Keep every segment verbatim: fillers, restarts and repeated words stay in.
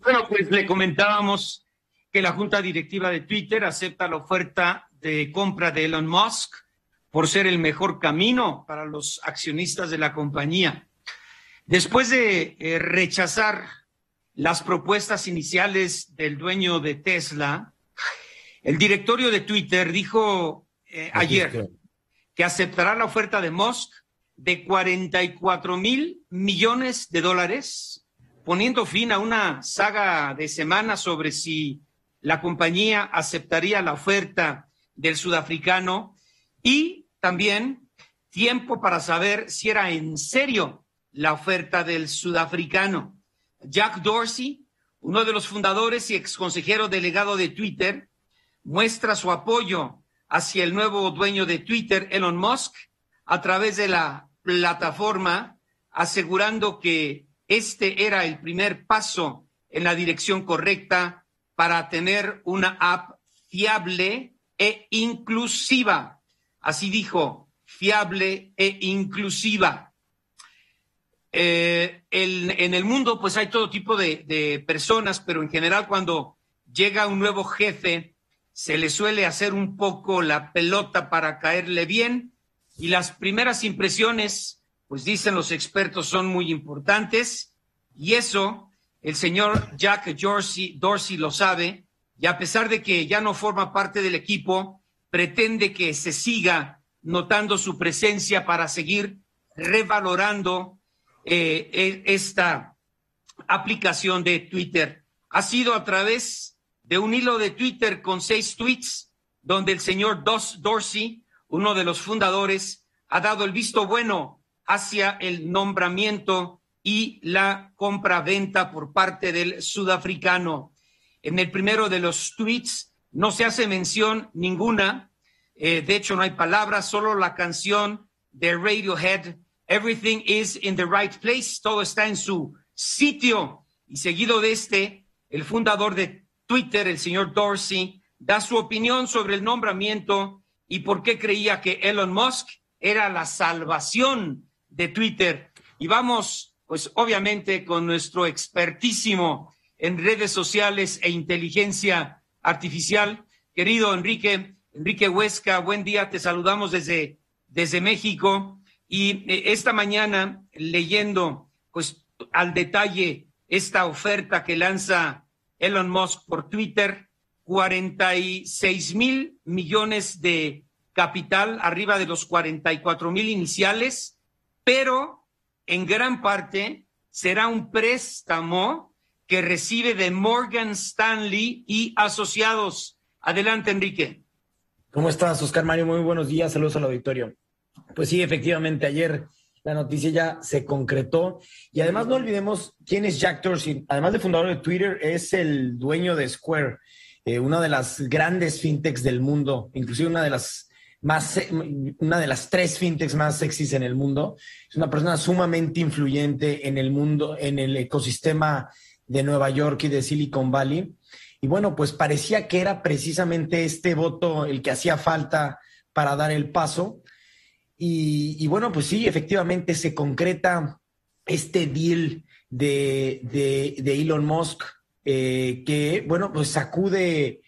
Bueno, pues le comentábamos que la Junta Directiva de Twitter acepta la oferta de compra de Elon Musk por ser el mejor camino para los accionistas de la compañía. Después de eh, rechazar las propuestas iniciales del dueño de Tesla, el directorio de Twitter dijo eh, ayer que aceptará la oferta de Musk de cuarenta y cuatro mil millones de dólares, poniendo fin a una saga de semanas sobre si la compañía aceptaría la oferta del sudafricano y también tiempo para saber si era en serio la oferta del sudafricano. Jack Dorsey, uno de los fundadores y exconsejero delegado de Twitter, muestra su apoyo hacia el nuevo dueño de Twitter, Elon Musk, a través de la plataforma, asegurando que este era el primer paso en la dirección correcta para tener una app fiable e inclusiva. Así dijo, fiable e inclusiva. Eh, el, en el mundo, pues hay todo tipo de, de personas, pero en general cuando llega un nuevo jefe, se le suele hacer un poco la pelota para caerle bien y las primeras impresiones, pues dicen los expertos, son muy importantes y eso el señor Jack Dorsey, Dorsey lo sabe y a pesar de que ya no forma parte del equipo, pretende que se siga notando su presencia para seguir revalorando eh, esta aplicación de Twitter. Ha sido a través de un hilo de Twitter con seis tweets, donde el señor Dos Dorsey, uno de los fundadores, ha dado el visto bueno hacia el nombramiento y la compra-venta por parte del sudafricano. En el primero de los tweets no se hace mención ninguna, eh, de hecho no hay palabras, solo la canción de Radiohead, Everything is in the right place, todo está en su sitio. Y seguido de este, el fundador de Twitter, el señor Dorsey, da su opinión sobre el nombramiento y por qué creía que Elon Musk era la salvación de Twitter. Y vamos, pues obviamente, con nuestro expertísimo en redes sociales e inteligencia artificial. Querido Enrique, Enrique Huesca, buen día, te saludamos desde, desde México. Y esta mañana, leyendo pues al detalle esta oferta que lanza Elon Musk por Twitter, cuarenta y seis mil millones de capital, arriba de los cuarenta y cuatro mil iniciales, pero en gran parte será un préstamo que recibe de Morgan Stanley y asociados. Adelante, Enrique. ¿Cómo estás, Oscar Mario? Muy buenos días, saludos al auditorio. Pues sí, efectivamente, ayer la noticia ya se concretó y además no olvidemos quién es Jack Dorsey. Además de fundador de Twitter, es el dueño de Square, eh, una de las grandes fintechs del mundo, inclusive una de las más, una de las tres fintechs más sexys en el mundo. Es una persona sumamente influyente en el mundo, en el ecosistema de Nueva York y de Silicon Valley. Y bueno, pues parecía que era precisamente este voto el que hacía falta para dar el paso. Y, y bueno, pues sí, efectivamente se concreta este deal de, de, de Elon Musk eh, que, bueno, pues sacude,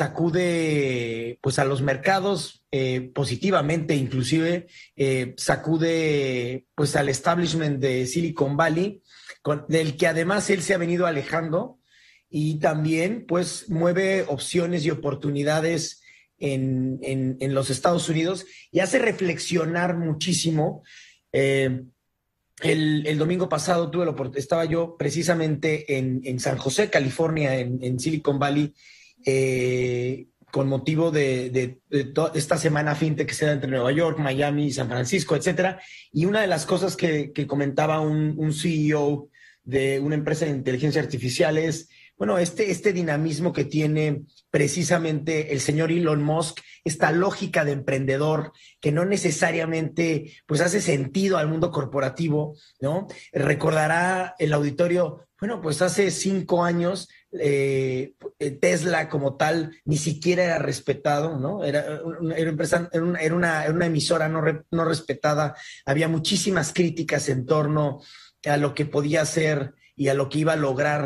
sacude pues a los mercados eh, positivamente, inclusive eh, sacude pues al establishment de Silicon Valley, con, del que además él se ha venido alejando y también pues mueve opciones y oportunidades En, en, en los Estados Unidos y hace reflexionar muchísimo. Eh, el, el domingo pasado tuve la oportunidad, estaba yo precisamente en, en San José, California, en, en Silicon Valley, eh, con motivo de, de, de toda esta semana fintech que se da entre Nueva York, Miami, San Francisco, etcétera. Y una de las cosas que, que comentaba un, un C E O de una empresa de inteligencia artificial es, bueno, este, este dinamismo que tiene precisamente el señor Elon Musk, esta lógica de emprendedor que no necesariamente pues hace sentido al mundo corporativo, ¿no? Recordará el auditorio, bueno, pues hace cinco años eh, Tesla como tal ni siquiera era respetado, ¿no? Era, era, empresa, era, una, era, una, era una emisora no, re, no respetada, había muchísimas críticas en torno a lo que podía hacer y a lo que iba a lograr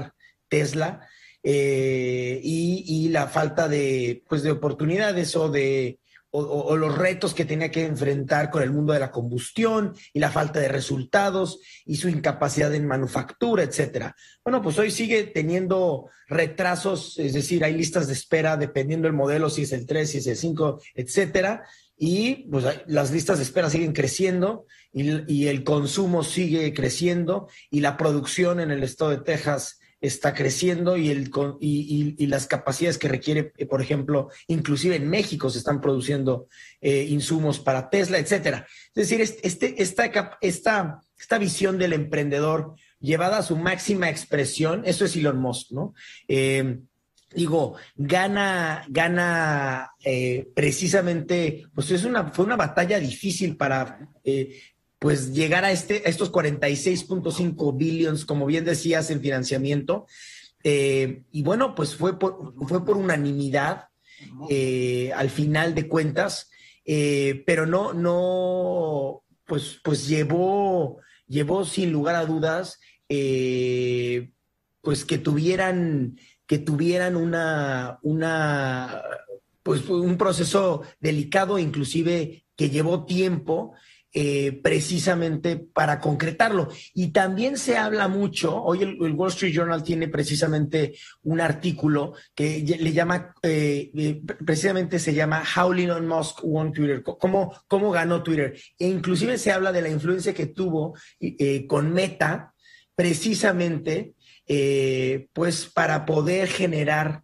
Tesla eh, y, y la falta de, pues, de oportunidades o de o, o, o los retos que tenía que enfrentar con el mundo de la combustión y la falta de resultados y su incapacidad en manufactura, etcétera. Bueno, pues hoy sigue teniendo retrasos, es decir, hay listas de espera dependiendo del modelo, si es el tres, si es el cinco, etcétera. Y pues las listas de espera siguen creciendo y, y el consumo sigue creciendo y la producción en el estado de Texas está creciendo y, el, y, y, y las capacidades que requiere, por ejemplo, inclusive en México se están produciendo eh, insumos para Tesla, etcétera. Es decir, este, esta, esta, esta visión del emprendedor llevada a su máxima expresión, eso es Elon Musk, ¿no? Eh, Digo, gana, gana eh, precisamente, pues es una, fue una batalla difícil para eh, pues llegar a, este, a estos cuarenta y seis punto cinco billions, como bien decías, en financiamiento. Eh, y bueno, pues fue por, fue por unanimidad eh, al final de cuentas, eh, pero no, no, pues, pues llevó, llevó sin lugar a dudas, eh, pues que tuvieran que tuvieran una, una, pues un proceso delicado, inclusive que llevó tiempo eh, precisamente para concretarlo. Y también se habla mucho, hoy el, el Wall Street Journal tiene precisamente un artículo que le llama, eh, eh, precisamente se llama How Elon Musk Won Twitter, cómo, cómo ganó Twitter. E inclusive se habla de la influencia que tuvo eh, con Meta, precisamente, Eh, pues para poder generar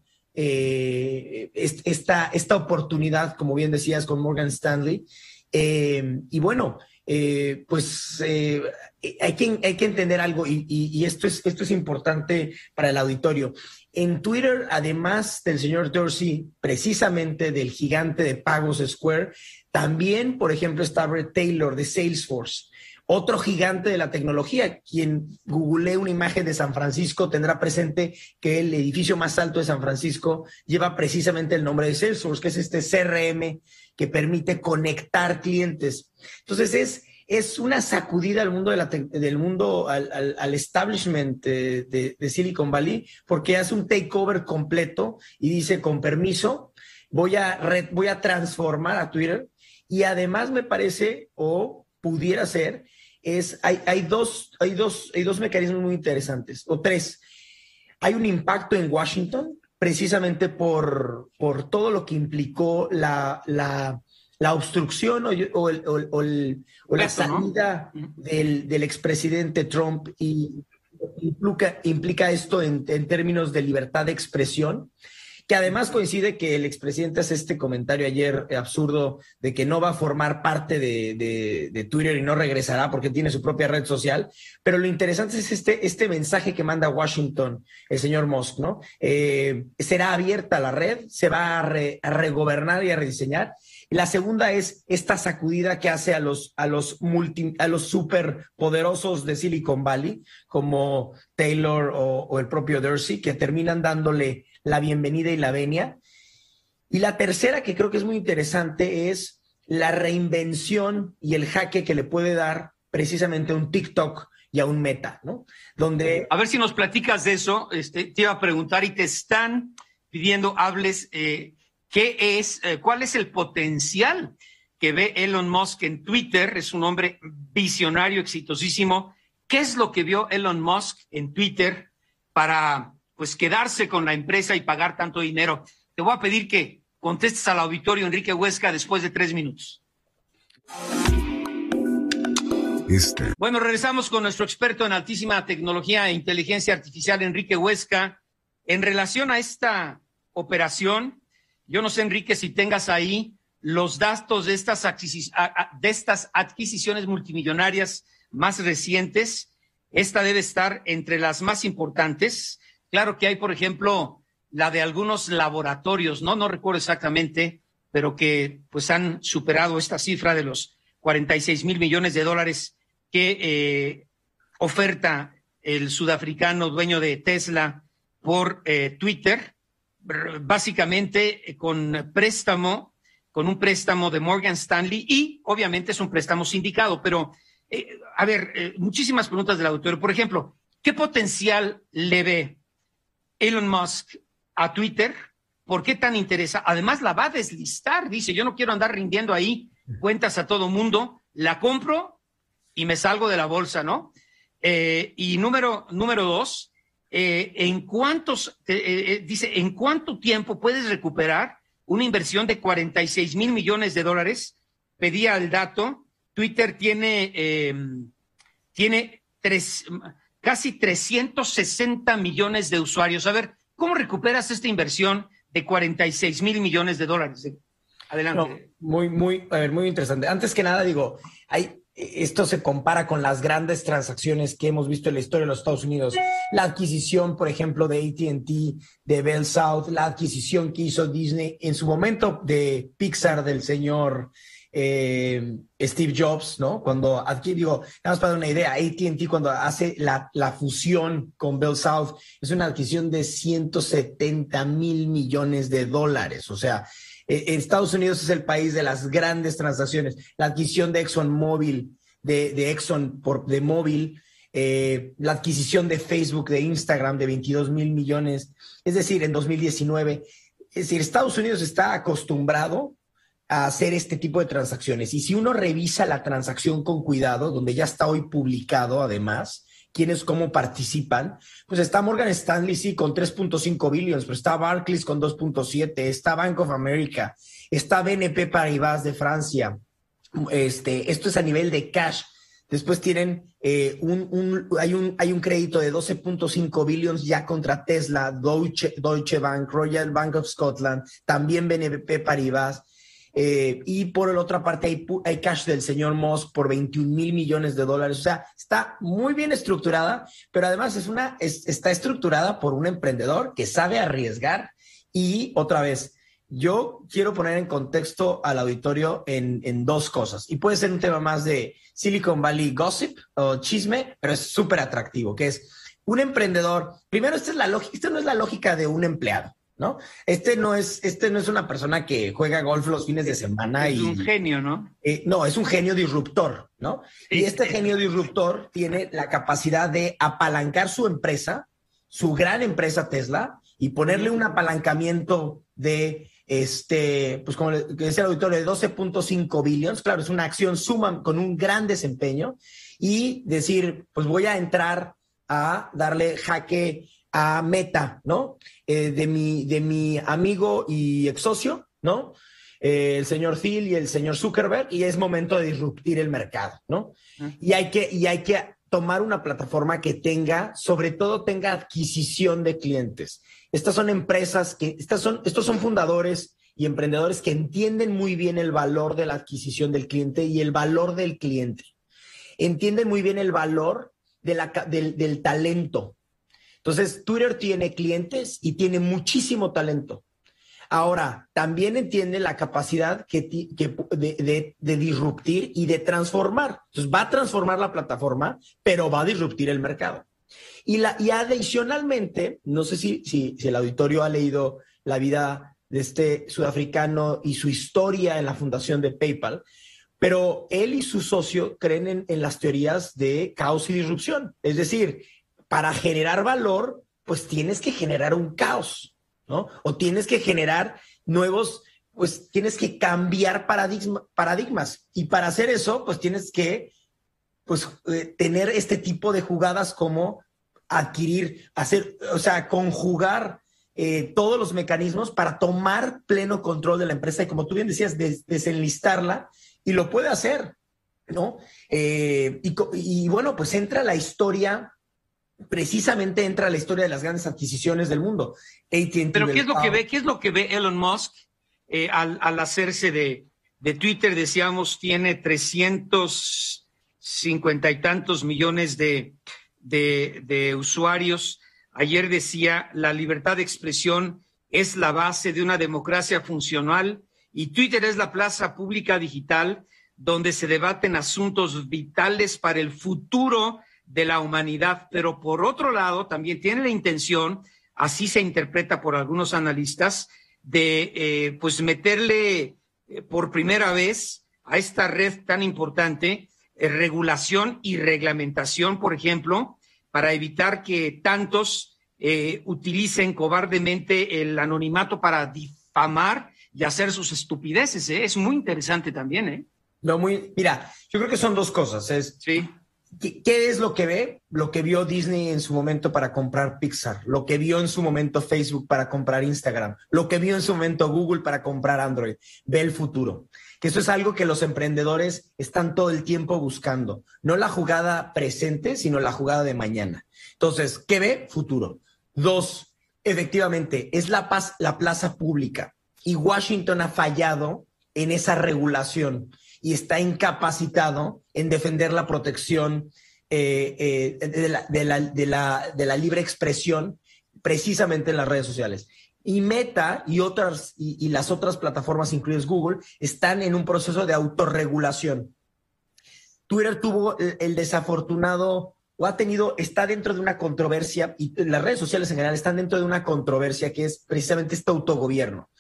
eh, esta, esta oportunidad, como bien decías, con Morgan Stanley. Eh, y bueno, eh, pues eh, hay, que, hay que entender algo y, y, y esto, es, esto es importante para el auditorio. En Twitter, además del señor Dorsey, precisamente del gigante de pagos Square, también, por ejemplo, está Bret Taylor de Salesforce. Otro gigante de la tecnología, quien googlee una imagen de San Francisco tendrá presente que el edificio más alto de San Francisco lleva precisamente el nombre de Salesforce, que es este C R M que permite conectar clientes. Entonces es, es una sacudida al mundo, de la del mundo al, al, al establishment de, de, de Silicon Valley, porque hace un takeover completo y dice, con permiso, voy a, re, voy a transformar a Twitter. Y además me parece, o pudiera ser, es, hay, hay, dos, hay, dos, hay dos mecanismos muy interesantes, o tres. Hay un impacto en Washington, precisamente por, por todo lo que implicó la, la, la obstrucción o, o, el, o, o, el, o la salida, ¿no?, del, del expresidente Trump, y implica, implica esto en, en términos de libertad de expresión, que además coincide que el expresidente hace este comentario ayer absurdo de que no va a formar parte de, de, de Twitter y no regresará porque tiene su propia red social. Pero lo interesante es este, este mensaje que manda Washington el señor Musk, ¿no? Eh, será abierta la red, se va a, re, a regobernar y a rediseñar. Y la segunda es esta sacudida que hace a los, a los, multi, a los superpoderosos de Silicon Valley, como Taylor o, o el propio Dorsey, que terminan dándole la bienvenida y la venia. Y la tercera, que creo que es muy interesante, es la reinvención y el jaque que le puede dar precisamente a un TikTok y a un Meta, ¿no? Donde... A ver si nos platicas de eso. Este, te iba a preguntar y te están pidiendo hables eh, qué es, eh, cuál es el potencial que ve Elon Musk en Twitter. Es un hombre visionario, exitosísimo. ¿Qué es lo que vio Elon Musk en Twitter para, pues, quedarse con la empresa y pagar tanto dinero? Te voy a pedir que contestes al auditorio, Enrique Huesca, después de tres minutos. Este. Bueno, regresamos con nuestro experto en altísima tecnología e inteligencia artificial, Enrique Huesca. En relación a esta operación, yo no sé, Enrique, si tengas ahí los datos de estas, adquisis de estas adquisiciones multimillonarias más recientes. Esta debe estar entre las más importantes. Claro que hay, por ejemplo, la de algunos laboratorios, no, no recuerdo exactamente, pero que pues han superado esta cifra de los cuarenta y seis mil millones de dólares que eh, oferta el sudafricano dueño de Tesla por eh, Twitter, básicamente eh, con préstamo, con un préstamo de Morgan Stanley, y obviamente es un préstamo sindicado. Pero, eh, a ver, eh, muchísimas preguntas del auditorio. Por ejemplo, ¿qué potencial le ve Elon Musk a Twitter? ¿Por qué tan interesa? Además la va a deslistar, dice, yo no quiero andar rindiendo ahí cuentas a todo mundo, la compro y me salgo de la bolsa, ¿no? Eh, y número, número dos, eh, ¿en cuántos, eh, eh, dice, ¿en cuánto tiempo puedes recuperar una inversión de cuarenta y seis mil millones de dólares? Pedía el dato, Twitter tiene, eh, tiene tres, casi trescientos sesenta millones de usuarios. A ver, ¿cómo recuperas esta inversión de cuarenta y seis mil millones de dólares? Adelante. No, muy, muy, a ver, muy interesante. Antes que nada, digo, hay, esto se compara con las grandes transacciones que hemos visto en la historia de los Estados Unidos. La adquisición, por ejemplo, de A T and T, de Bell South, la adquisición que hizo Disney en su momento de Pixar del señor eh, Steve Jobs, ¿no? Cuando adquiere, digo, nada más para dar una idea, A T and T cuando hace la, la fusión con Bell South es una adquisición de ciento setenta mil millones de dólares. O sea, Estados Unidos es el país de las grandes transacciones. La adquisición de ExxonMobil, de, de Exxon por, de móvil, eh, la adquisición de Facebook, de Instagram, de veintidós mil millones. Es decir, en dos mil diecinueve. Es decir, Estados Unidos está acostumbrado a hacer este tipo de transacciones. Y si uno revisa la transacción con cuidado, donde ya está hoy publicado además, quiénes cómo participan, pues está Morgan Stanley, sí, con tres punto cinco billones, pero está Barclays con dos punto siete, está Bank of America, está B N P Paribas de Francia. Este, esto es a nivel de cash. Después tienen eh, un, un, hay, un, hay un crédito de doce punto cinco billones ya contra Tesla, Deutsche, Deutsche Bank, Royal Bank of Scotland, también B N P Paribas. Eh, y por la otra parte hay, hay cash del señor Musk por veintiún mil millones de dólares. O sea, está muy bien estructurada, pero además es una, es, está estructurada por un emprendedor que sabe arriesgar. Y otra vez, yo quiero poner en contexto al auditorio en, en dos cosas. Y puede ser un tema más de Silicon Valley gossip o chisme, pero es súper atractivo, que es un emprendedor. Primero, esta, es la lógica, esta no es la lógica de un empleado, ¿no? Este no es, este no es una persona que juega golf los fines de semana. Es y, un genio, ¿no? Eh, no, es un genio disruptor, ¿no? Sí. Y este genio disruptor tiene la capacidad de apalancar su empresa, su gran empresa Tesla, y ponerle un apalancamiento de, este, pues como le decía el auditorio, de doce punto cinco billones. Claro, es una acción suma con un gran desempeño. Y decir, pues voy a entrar a darle jaque a Meta, ¿no? Eh, de, mi, de mi amigo y ex socio, ¿no? Eh, el señor Thiel y el señor Zuckerberg, y es momento de disruptir el mercado, ¿no? Uh-huh. Y hay que, y hay que tomar una plataforma que tenga, sobre todo tenga adquisición de clientes. Estas son empresas que, estas son, estos son fundadores y emprendedores que entienden muy bien el valor de la adquisición del cliente y el valor del cliente. Entienden muy bien el valor de la, del, del talento. Entonces, Twitter tiene clientes y tiene muchísimo talento. Ahora, también entiende la capacidad que, que de, de, de disruptir y de transformar. Entonces, va a transformar la plataforma, pero va a disruptir el mercado. Y, la, y adicionalmente, no sé si, si, si el auditorio ha leído la vida de este sudafricano y su historia en la fundación de PayPal, pero él y su socio creen en, en las teorías de caos y disrupción. Es decir, para generar valor, pues tienes que generar un caos, ¿no? O tienes que generar nuevos, pues tienes que cambiar paradigma, paradigmas. Y para hacer eso, pues tienes que, pues, eh, tener este tipo de jugadas como adquirir, hacer, o sea, conjugar eh, todos los mecanismos para tomar pleno control de la empresa y, como tú bien decías, des, desenlistarla, y lo puede hacer, ¿no? Eh, y, y bueno, pues entra la historia... Precisamente entra la historia de las grandes adquisiciones del mundo. A T and T. Pero ¿qué es lo que ve, qué es lo que ve Elon Musk eh, al, al hacerse de, de Twitter? Decíamos, tiene trescientos cincuenta y tantos millones de, de, de usuarios. Ayer decía, la libertad de expresión es la base de una democracia funcional y Twitter es la plaza pública digital donde se debaten asuntos vitales para el futuro de la humanidad, pero por otro lado también tiene la intención, así se interpreta por algunos analistas, de eh, pues meterle eh, por primera vez a esta red tan importante eh, regulación y reglamentación, por ejemplo, para evitar que tantos eh, utilicen cobardemente el anonimato para difamar y hacer sus estupideces, ¿eh? Es muy interesante también, ¿eh? No, muy, mira, yo creo que son dos cosas. Es, sí. ¿qué, ¿Qué es lo que ve? Lo que vio Disney en su momento para comprar Pixar, lo que vio en su momento Facebook para comprar Instagram, lo que vio en su momento Google para comprar Android. Ve el futuro. Que eso es algo que los emprendedores están todo el tiempo buscando. No la jugada presente, sino la jugada de mañana. Entonces, ¿qué ve? Futuro. Dos, efectivamente, es la, paz, la plaza pública. Y Washington ha fallado en esa regulación y está incapacitado en defender la protección eh, eh, de, la, de, la, de, la, de la libre expresión precisamente en las redes sociales. Y Meta y otras y, y las otras plataformas, incluidas Google, están en un proceso de autorregulación. Twitter tuvo el, el desafortunado, o ha tenido, está dentro de una controversia, y las redes sociales en general están dentro de una controversia que es precisamente este autogobierno.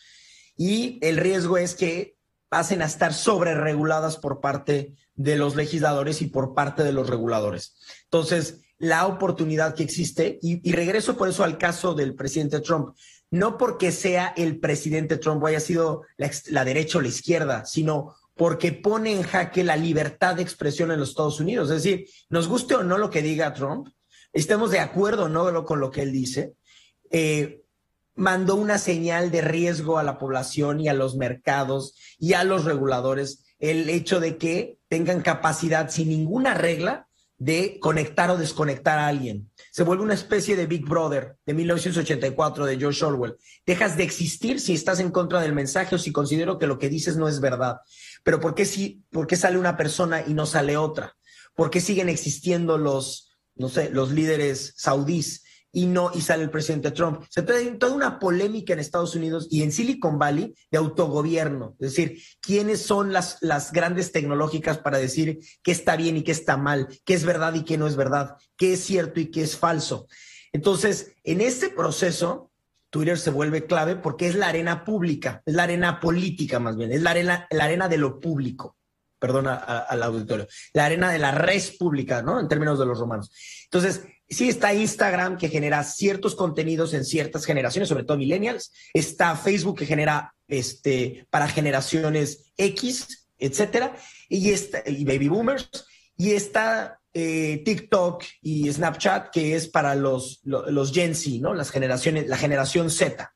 Y el riesgo es que pasen a estar sobrereguladas por parte de los legisladores y por parte de los reguladores. Entonces, la oportunidad que existe, y, y regreso por eso al caso del presidente Trump, no porque sea el presidente Trump o haya sido la, la derecha o la izquierda, sino porque pone en jaque la libertad de expresión en los Estados Unidos. Es decir, nos guste o no lo que diga Trump, estemos de acuerdo o no con lo que él dice, eh, mandó una señal de riesgo a la población y a los mercados y a los reguladores el hecho de que tengan capacidad sin ninguna regla de conectar o desconectar a alguien. Se vuelve una especie de Big Brother de mil novecientos ochenta y cuatro de George Orwell. Dejas de existir si estás en contra del mensaje o si considero que lo que dices no es verdad. Pero ¿por qué, si, por qué sale una persona y no sale otra? ¿Por qué siguen existiendo los, no sé, los líderes saudíes y no y sale el presidente Trump? Se trata de toda una polémica en Estados Unidos y en Silicon Valley de autogobierno. Es decir, ¿quiénes son las, las grandes tecnológicas para decir qué está bien y qué está mal, qué es verdad y qué no es verdad, qué es cierto y qué es falso? Entonces, en este proceso, Twitter se vuelve clave porque es la arena pública, es la arena política más bien, es la arena, la arena de lo público. Perdona al auditorio, la arena de la res pública, ¿no? En términos de los romanos. Entonces, sí está Instagram, que genera ciertos contenidos en ciertas generaciones, sobre todo millennials. Está Facebook, que genera este, para generaciones X, etcétera. Y, está, y baby boomers. Y está eh, TikTok y Snapchat, que es para los, los, los Gen Z, ¿no? Las generaciones, la generación Z.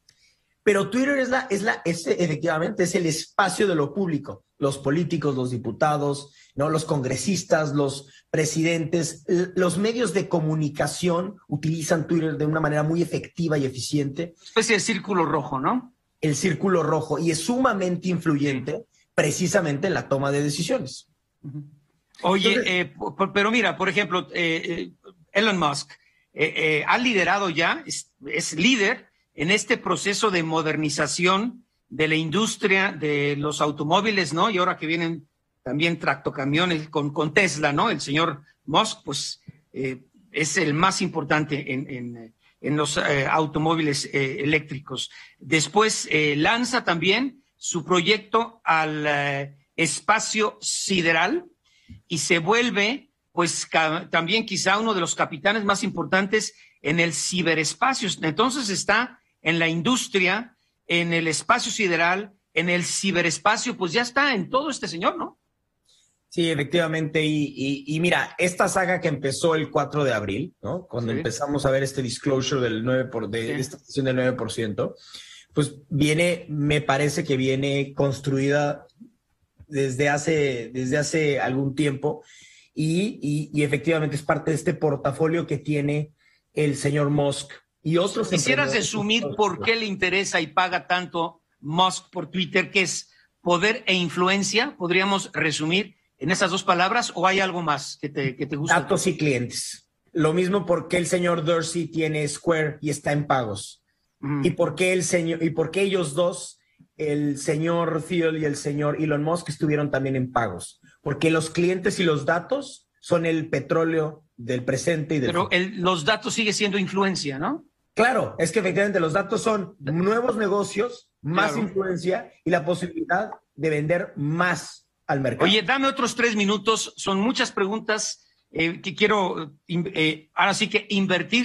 Pero Twitter es, la, es, la, es efectivamente es el espacio de lo público. Los políticos, los diputados, ¿no? Los congresistas, los presidentes, los medios de comunicación utilizan Twitter de una manera muy efectiva y eficiente. Una especie de círculo rojo, ¿no? El círculo rojo, y es sumamente influyente precisamente en la toma de decisiones. Oye, Entonces, eh, pero mira, por ejemplo, eh, Elon Musk eh, eh, ha liderado ya, es, es líder en este proceso de modernización de la industria de los automóviles, ¿no? Y ahora que vienen también tractocamiones con, con Tesla, ¿no? El señor Musk, pues, eh, es el más importante en, en, en los eh, automóviles eh, eléctricos. Después eh, lanza también su proyecto al eh, espacio sideral y se vuelve, pues, también quizá uno de los capitanes más importantes en el ciberespacio. Entonces está en la industria, en el espacio sideral, en el ciberespacio, pues ya está en todo este señor, ¿no? Sí, efectivamente. Y, y, y mira, esta saga que empezó el cuatro de abril, ¿no? Cuando sí. empezamos a ver este disclosure del nueve por ciento, de, sí. de esta sesión del nueve por ciento, pues viene, me parece que viene construida desde hace, desde hace algún tiempo y, y, y efectivamente es parte de este portafolio que tiene el señor Musk. Y otros ¿Quisieras resumir por qué le interesa y paga tanto Musk por Twitter, que es poder e influencia? ¿Podríamos resumir en esas dos palabras o hay algo más que te, que te gusta? Datos y clientes. Lo mismo porque el señor Dorsey tiene Square y está en pagos. Mm. Y por qué el señor, y por qué ellos dos, el señor Thiel y el señor Elon Musk, estuvieron también en pagos. Porque los clientes y los datos son el petróleo del presente y del Pero el, los datos sigue siendo influencia, ¿no? Claro, es que efectivamente los datos son nuevos negocios, más claro. influencia y la posibilidad de vender más al mercado. Oye, dame otros tres minutos, son muchas preguntas eh, que quiero eh, ahora sí que invertir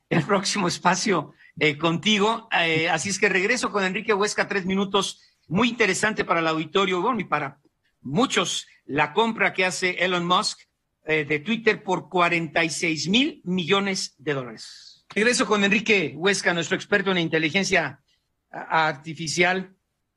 el próximo espacio eh, contigo. Eh, así es que regreso con Enrique Huesca, tres minutos, muy interesante para el auditorio, bueno, y para muchos, la compra que hace Elon Musk eh, de Twitter por cuarenta y seis mil millones de dólares. Regreso con Enrique Huesca, nuestro experto en inteligencia artificial.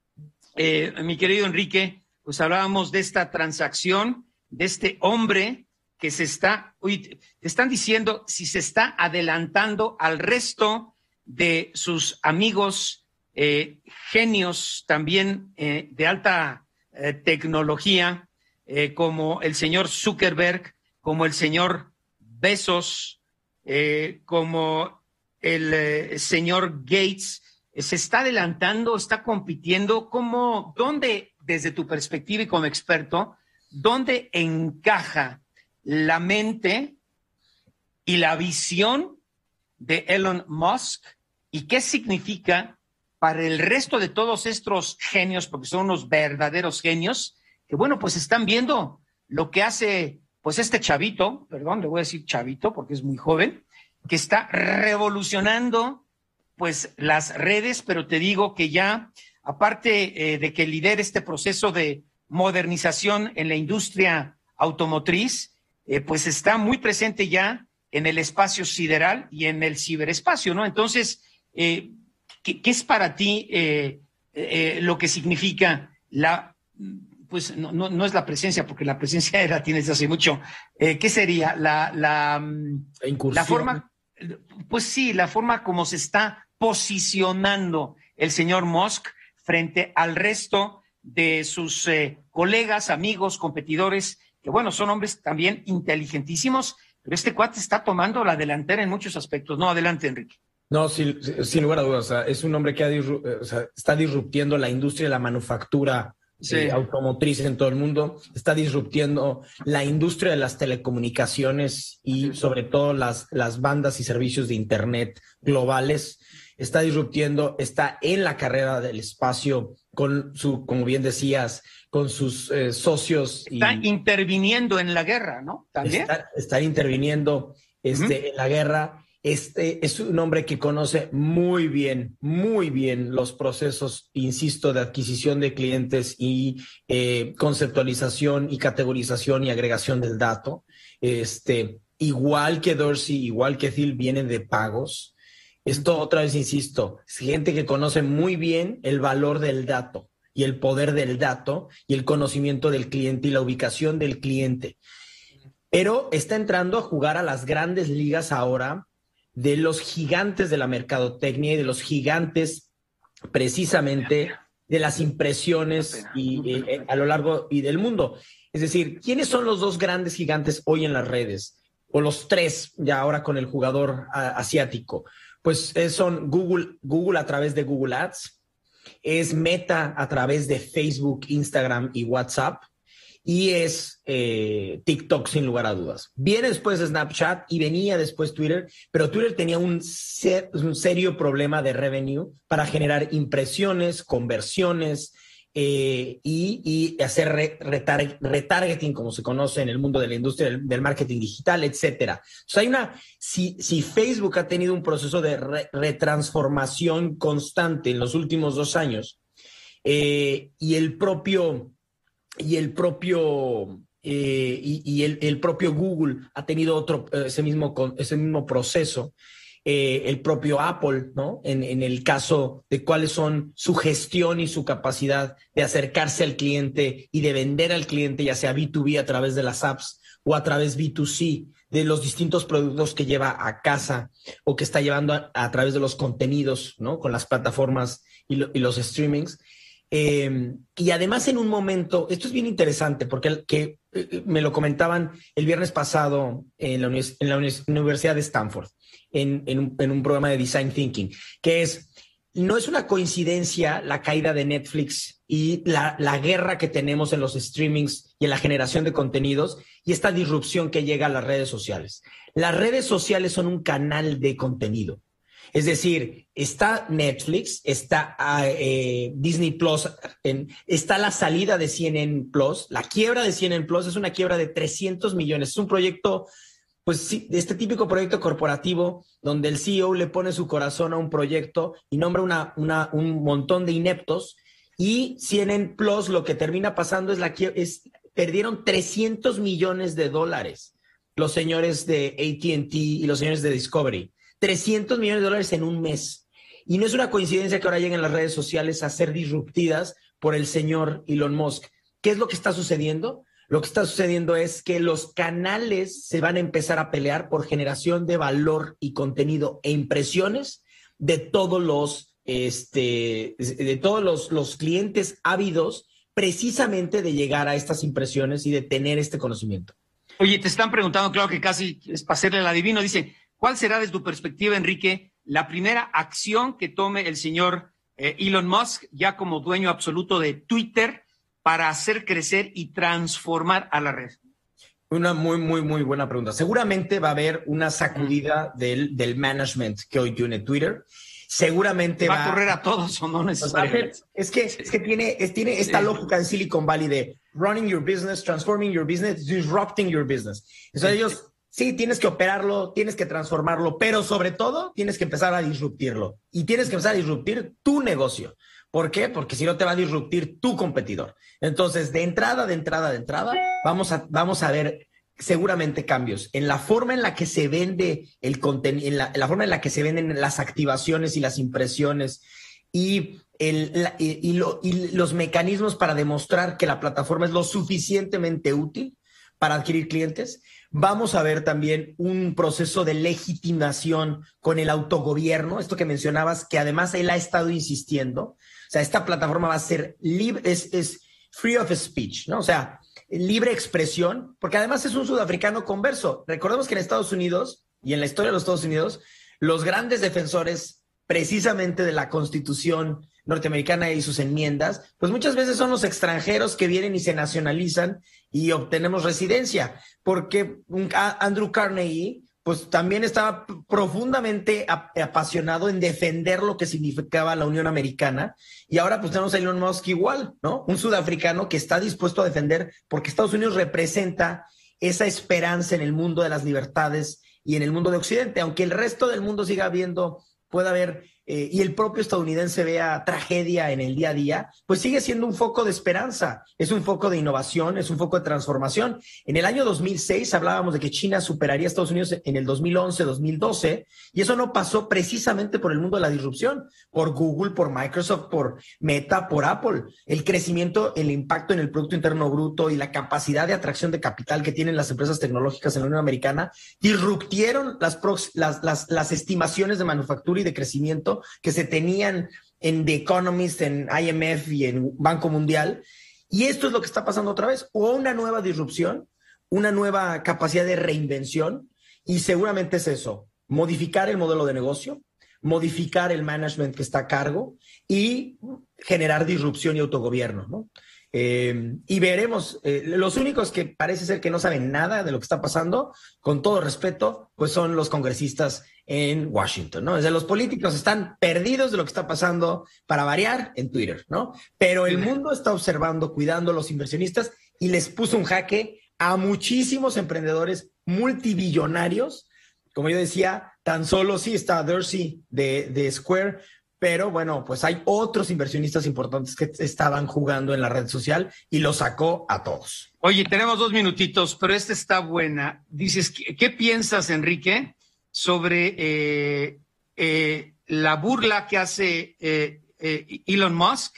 Eh, mi querido Enrique, pues hablábamos de esta transacción, de este hombre que se está, oye, te están diciendo si se está adelantando al resto de sus amigos eh, genios también eh, de alta eh, tecnología, eh, como el señor Zuckerberg, como el señor Bezos, eh, como el eh, señor Gates. Se está adelantando, está compitiendo. ¿Cómo, dónde, desde tu perspectiva y como experto, dónde encaja la mente y la visión de Elon Musk y qué significa para el resto de todos estos genios, porque son unos verdaderos genios, que bueno, pues están viendo lo que hace pues este chavito, perdón, le voy a decir chavito porque es muy joven, que está revolucionando pues las redes, pero te digo que ya, aparte eh, de que lidera este proceso de modernización en la industria automotriz, Eh, pues está muy presente ya en el espacio sideral y en el ciberespacio, ¿no? Entonces, eh, ¿qué, ¿qué es para ti eh, eh, lo que significa la, pues no, no, no es la presencia, porque la presencia la tienes hace mucho, eh, ¿qué sería? La, la, la, la forma, pues sí, la forma como se está posicionando el señor Musk frente al resto de sus eh, colegas, amigos, competidores, que bueno, son hombres también inteligentísimos, pero este cuate está tomando la delantera en muchos aspectos. No, adelante, Enrique. No, sin, sin lugar a dudas, o sea, es un hombre que ha disru o sea, está disruptiendo la industria de la manufactura sí. eh, automotriz en todo el mundo, está disruptiendo la industria de las telecomunicaciones y sí. sobre todo las, las bandas y servicios de Internet globales, está disruptiendo, está en la carrera del espacio con su, como bien decías, con sus eh, socios. Está y interviniendo en la guerra, ¿no? También. Está, está interviniendo este, uh-huh. en la guerra. Este es un hombre que conoce muy bien, muy bien los procesos, insisto, de adquisición de clientes y eh, conceptualización y categorización y agregación del dato. Este, igual que Dorsey, igual que Thiel, vienen de pagos. Esto, otra vez insisto, es gente que conoce muy bien el valor del dato y el poder del dato y el conocimiento del cliente y la ubicación del cliente. Pero está entrando a jugar a las grandes ligas ahora de los gigantes de la mercadotecnia y de los gigantes precisamente de las impresiones y, eh, a lo largo y del mundo. Es decir, ¿quiénes son los dos grandes gigantes hoy en las redes? O los tres, ya ahora con el jugador a, asiático. Pues eh, son Google, Google a través de Google Ads, es Meta a través de Facebook, Instagram y WhatsApp, y es eh, TikTok sin lugar a dudas. Viene después Snapchat y venía después Twitter, pero Twitter tenía un, ser, un serio problema de revenue para generar impresiones, conversiones eh, y, y hacer re, retar, retargeting, como se conoce en el mundo de la industria del, del marketing digital, etcétera. O sea, hay una, si, si Facebook ha tenido un proceso de re, retransformación constante en los últimos dos años eh, y el propio y el propio eh, y, y el, el propio Google ha tenido otro ese mismo ese mismo proceso. Eh, el propio Apple, ¿no? En, en el caso de cuáles son su gestión y su capacidad de acercarse al cliente y de vender al cliente, ya sea B dos B a través de las apps o a través B dos C, de los distintos productos que lleva a casa o que está llevando a, a través de los contenidos, ¿no? Con las plataformas y, lo, y los streamings. Eh, y además en un momento, esto es bien interesante porque que, eh, me lo comentaban el viernes pasado en la, univers en la univers Universidad de Stanford, en, en, un, en un programa de Design Thinking, que es, no es una coincidencia la caída de Netflix y la, la guerra que tenemos en los streamings y en la generación de contenidos y esta disrupción que llega a las redes sociales. Las redes sociales son un canal de contenido. Es decir, está Netflix, está eh, Disney Plus, en, está la salida de C N N Plus. La quiebra de C N N Plus es una quiebra de trescientos millones. Es un proyecto pues sí, este típico proyecto corporativo donde el C E O le pone su corazón a un proyecto y nombra una, una, un montón de ineptos, y C N N Plus lo que termina pasando es la que es, perdieron trescientos millones de dólares los señores de A T and T y los señores de Discovery. trescientos millones de dólares en un mes. Y no es una coincidencia que ahora lleguen las redes sociales a ser disruptidas por el señor Elon Musk. ¿Qué es lo que está sucediendo? Lo que está sucediendo es que los canales se van a empezar a pelear por generación de valor y contenido e impresiones de todos los, este, de todos los, los clientes ávidos precisamente de llegar a estas impresiones y de tener este conocimiento. Oye, te están preguntando, claro que casi es para hacerle el adivino, dice, ¿cuál será desde tu perspectiva, Enrique, la primera acción que tome el señor eh, Elon Musk, ya como dueño absoluto de Twitter, para hacer crecer y transformar a la red? Una muy, muy, muy buena pregunta. Seguramente va a haber una sacudida del, del management que hoy tiene Twitter. Seguramente va, va a correr a todos o no necesariamente. Es que, es que tiene, es, tiene esta sí. lógica en Silicon Valley de running your business, transforming your business, disrupting your business. Entonces sí. ellos, sí, tienes que operarlo, tienes que transformarlo, pero sobre todo tienes que empezar a disruptirlo. Y tienes que empezar a disruptir tu negocio. ¿Por qué? Porque si no te va a disruptir tu competidor. Entonces, de entrada, de entrada, de entrada, vamos a, vamos a ver seguramente cambios en la forma en la que se vende el contenido, en la, en la forma en la que se venden las activaciones y las impresiones y, el, la, y, y, lo, y los mecanismos para demostrar que la plataforma es lo suficientemente útil para adquirir clientes. Vamos a ver también un proceso de legitimación con el autogobierno, esto que mencionabas, que además él ha estado insistiendo. O sea, esta plataforma va a ser libre, es, es free of speech, ¿no? O sea, libre expresión, porque además es un sudafricano converso. Recordemos que en Estados Unidos y en la historia de los Estados Unidos, los grandes defensores precisamente de la Constitución norteamericana y sus enmiendas, pues muchas veces son los extranjeros que vienen y se nacionalizan y obtenemos residencia, porque Andrew Carnegie pues también estaba profundamente apasionado en defender lo que significaba la Unión Americana, y ahora pues tenemos a Elon Musk igual, ¿no? Un sudafricano que está dispuesto a defender, porque Estados Unidos representa esa esperanza en el mundo de las libertades y en el mundo de Occidente, aunque el resto del mundo siga viendo, pueda haber, eh, y el propio estadounidense vea tragedia en el día a día, pues sigue siendo un foco de esperanza, es un foco de innovación, es un foco de transformación. En el año dos mil seis hablábamos de que China superaría a Estados Unidos en el dos mil once, dos mil doce, y eso no pasó precisamente por el mundo de la disrupción, por Google, por Microsoft, por Meta, por Apple. El crecimiento, el impacto en el Producto Interno Bruto y la capacidad de atracción de capital que tienen las empresas tecnológicas en la Unión Americana disruptieron las, las, las, las estimaciones de manufactura y de crecimiento que se tenían en The Economist, en I M F y en Banco Mundial. Y esto es lo que está pasando otra vez, o una nueva disrupción, una nueva capacidad de reinvención, y seguramente es eso, modificar el modelo de negocio, modificar el management que está a cargo y generar disrupción y autogobierno, ¿no? Eh, y veremos, eh, los únicos que parece ser que no saben nada de lo que está pasando, con todo respeto, pues son los congresistas en Washington, ¿no? O sea, los políticos están perdidos de lo que está pasando, para variar, en Twitter, ¿no? Pero el mundo está observando, cuidando a los inversionistas, y les puso un jaque a muchísimos emprendedores multibillonarios. Como yo decía, tan solo sí está Dorsey de, de Square, pero bueno, pues hay otros inversionistas importantes que estaban jugando en la red social y lo sacó a todos. Oye, tenemos dos minutitos, pero esta está buena. Dices, ¿qué, qué piensas, Enrique, sobre eh, eh, la burla que hace eh, eh, Elon Musk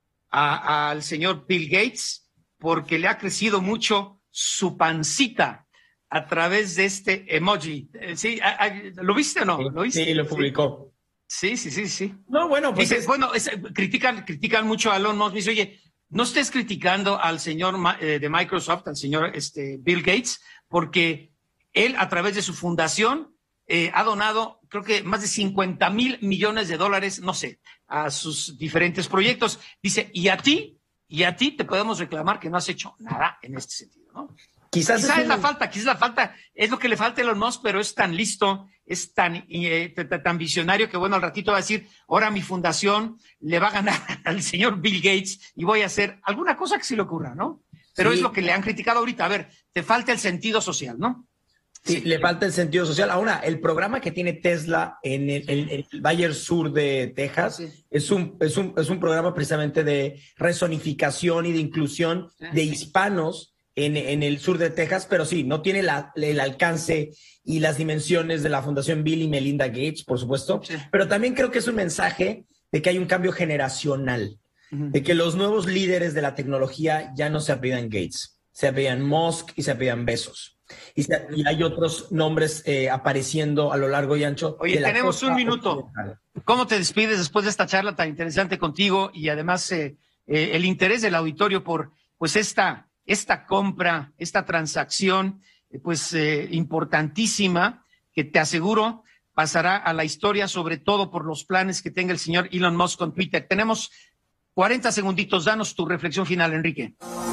a, al señor Bill Gates, porque le ha crecido mucho su pancita a través de este emoji? ¿Sí? ¿Lo viste o no? ¿Lo viste? Sí, lo publicó. Sí, sí, sí, sí. No, bueno, pues dice, es... bueno, es, critican, critican mucho a Elon Musk. Dice, oye, no estés criticando al señor eh, de Microsoft, al señor este, Bill Gates, porque él, a través de su fundación, eh, ha donado, creo que más de cincuenta mil millones de dólares, no sé, a sus diferentes proyectos. Dice, y a ti, y a ti te podemos reclamar que no has hecho nada en este sentido, ¿no? Quizás, quizás es, es la falta, quizás la falta, es lo que le falta a Elon Musk, pero es tan listo, es tan, eh, tan visionario que, bueno, al ratito va a decir, ahora mi fundación le va a ganar al señor Bill Gates y voy a hacer alguna cosa que se le ocurra, ¿no? Pero sí, es lo que le han criticado ahorita. A ver, te falta el sentido social, ¿no? Sí, sí, le falta el sentido social. Ahora, el programa que tiene Tesla en el, el, el Valle Sur de Texas sí. es, un, es, un, es un programa precisamente de rezonificación y de inclusión sí. de hispanos en, en el sur de Texas, pero sí, no tiene la, el alcance y las dimensiones de la Fundación Bill y Melinda Gates, por supuesto, sí. pero también creo que es un mensaje de que hay un cambio generacional, uh-huh. de que los nuevos líderes de la tecnología ya no se apellidan Gates, se apellidan Musk y se apellidan Bezos. Y, se, y hay otros nombres eh, apareciendo a lo largo y ancho. Oye, de la tenemos un minuto. Occidental. ¿Cómo te despides después de esta charla tan interesante contigo y además eh, eh, el interés del auditorio por pues esta, esta compra, esta transacción eh, pues eh, importantísima que te aseguro pasará a la historia, sobre todo por los planes que tenga el señor Elon Musk con Twitter? Tenemos cuarenta segunditos, danos tu reflexión final, Enrique.